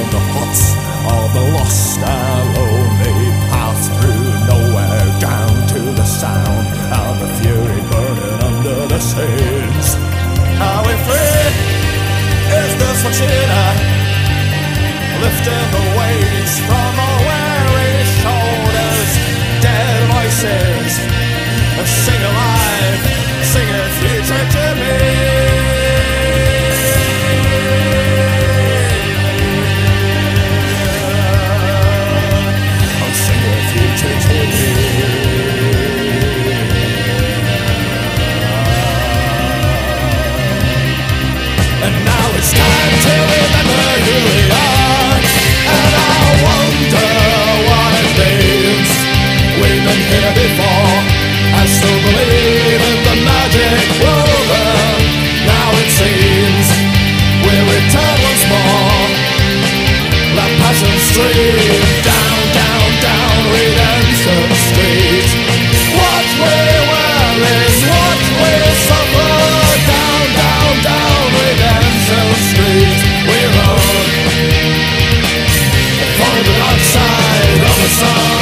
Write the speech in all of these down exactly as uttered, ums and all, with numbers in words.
the huts of the lost and lonely, path through nowhere down to the sound of the fury burning under the seas. Are we free? Is this what's in us? Lifting the weights from our weary shoulders, dead voices sing alive, sing a future to me. Oh, sing a future to me. And now it's time to remember who we are, and I wonder what it means. We've been here before, I still believe in the magic woven. Now it seems we'll return once more. Let passion stream down, down, down Redemption Street. What we will is what we suffer. Down, down, down Redemption Street we run, for the dark side of the sun.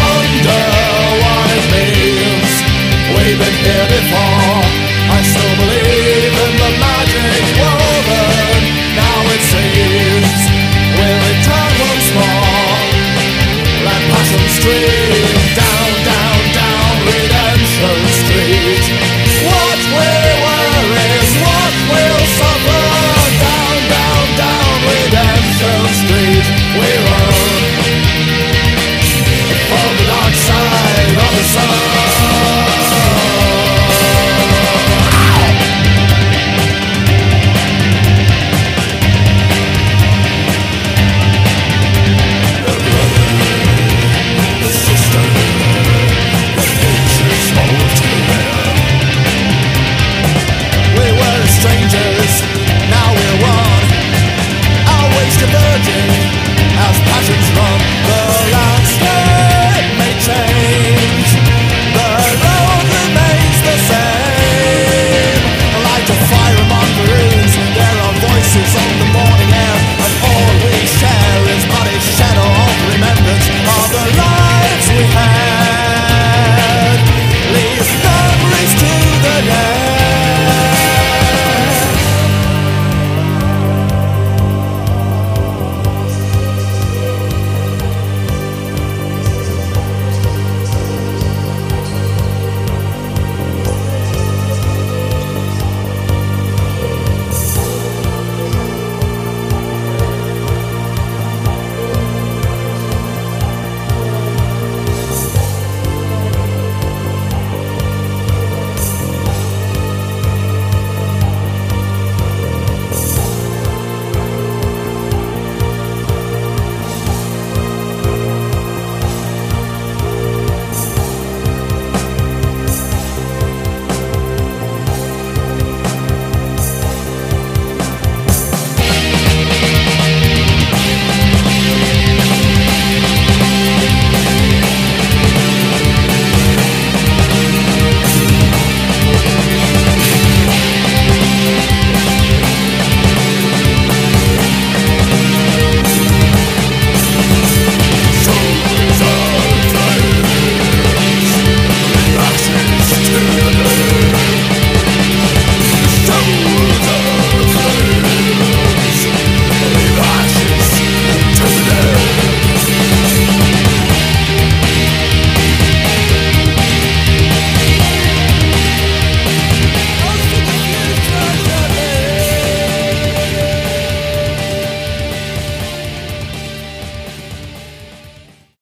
We've been here before, I still believe